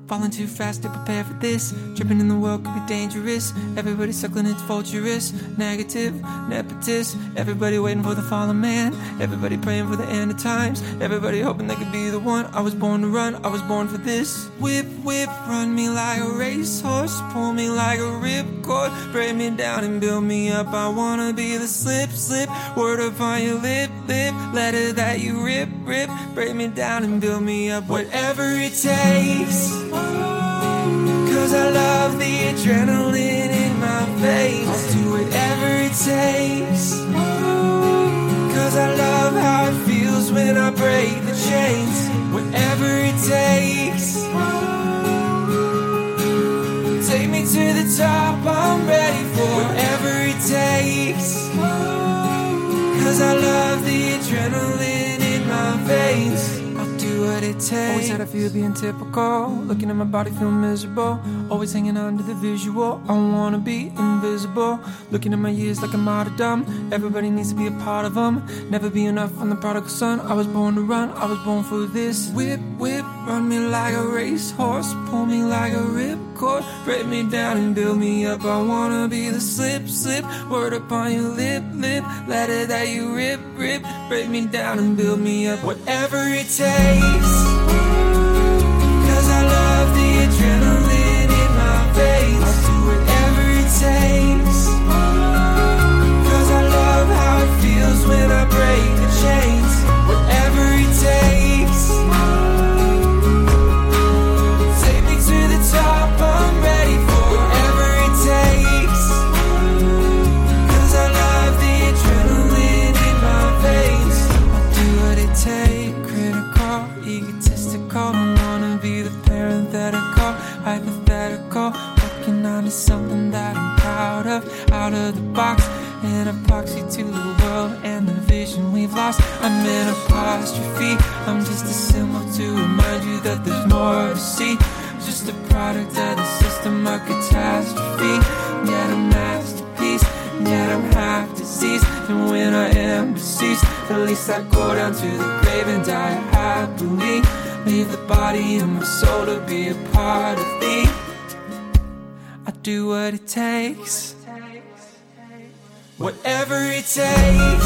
Falling too fast to prepare for this. Dripping in the world could be dangerous. Everybody suckling its vulturous. Negative, nepotist. Everybody waiting for the fallen man. Everybody praying for the end of times. Everybody hoping they could be the one. I was born to run, I was born for this. Whip, whip, run me like a racehorse. Pull me like a ripcord. Break me down and build me up. I wanna be the slip, slip. Word upon your lip, lip. Letter that you rip, rip. Break me down and build me up. Whatever it takes. Cause I love the adrenaline in my veins. I'll do whatever it takes. Cause I love how it feels when I break the chains. Whatever it takes. Take me to the top, I'm ready for whatever it takes. Cause I love the adrenaline in my veins. What it takes. Always had a fear of being typical. Looking at my body, feel miserable. Always hanging on to the visual. I wanna be invisible. Looking at my years like a martyrdom. Everybody needs to be a part of them. Never be enough, I'm the prodigal son. I was born to run, I was born for this. Whip, whip, run me like a racehorse. Pull me like a ripcord. Break me down and build me up. I wanna be the slip, slip. Word upon your lip, lip. Letter that you rip, rip. Break me down and build me up. Whatever it takes. Cause I love the adrenaline in my veins. I'll do whatever it takes. Cause I love how it feels when I break the chains. Whatever it takes. Take me to the top, I'm ready for whatever it takes. Cause I love the adrenaline in my veins. I'll do what it takes. Egotistical, don't wanna be the parenthetical, hypothetical. Working on something that I'm proud of, out of the box, an epoxy to the world and the vision we've lost. I'm an apostrophe, I'm just a symbol to remind you that there's more to see. Just a product of the system of catastrophe. Yet a masterpiece, yet I'm half diseased. And when I am deceased, at least I go down to the grave and die happily. Leave the body and my soul to be a part of thee. I do what it takes. Whatever it takes.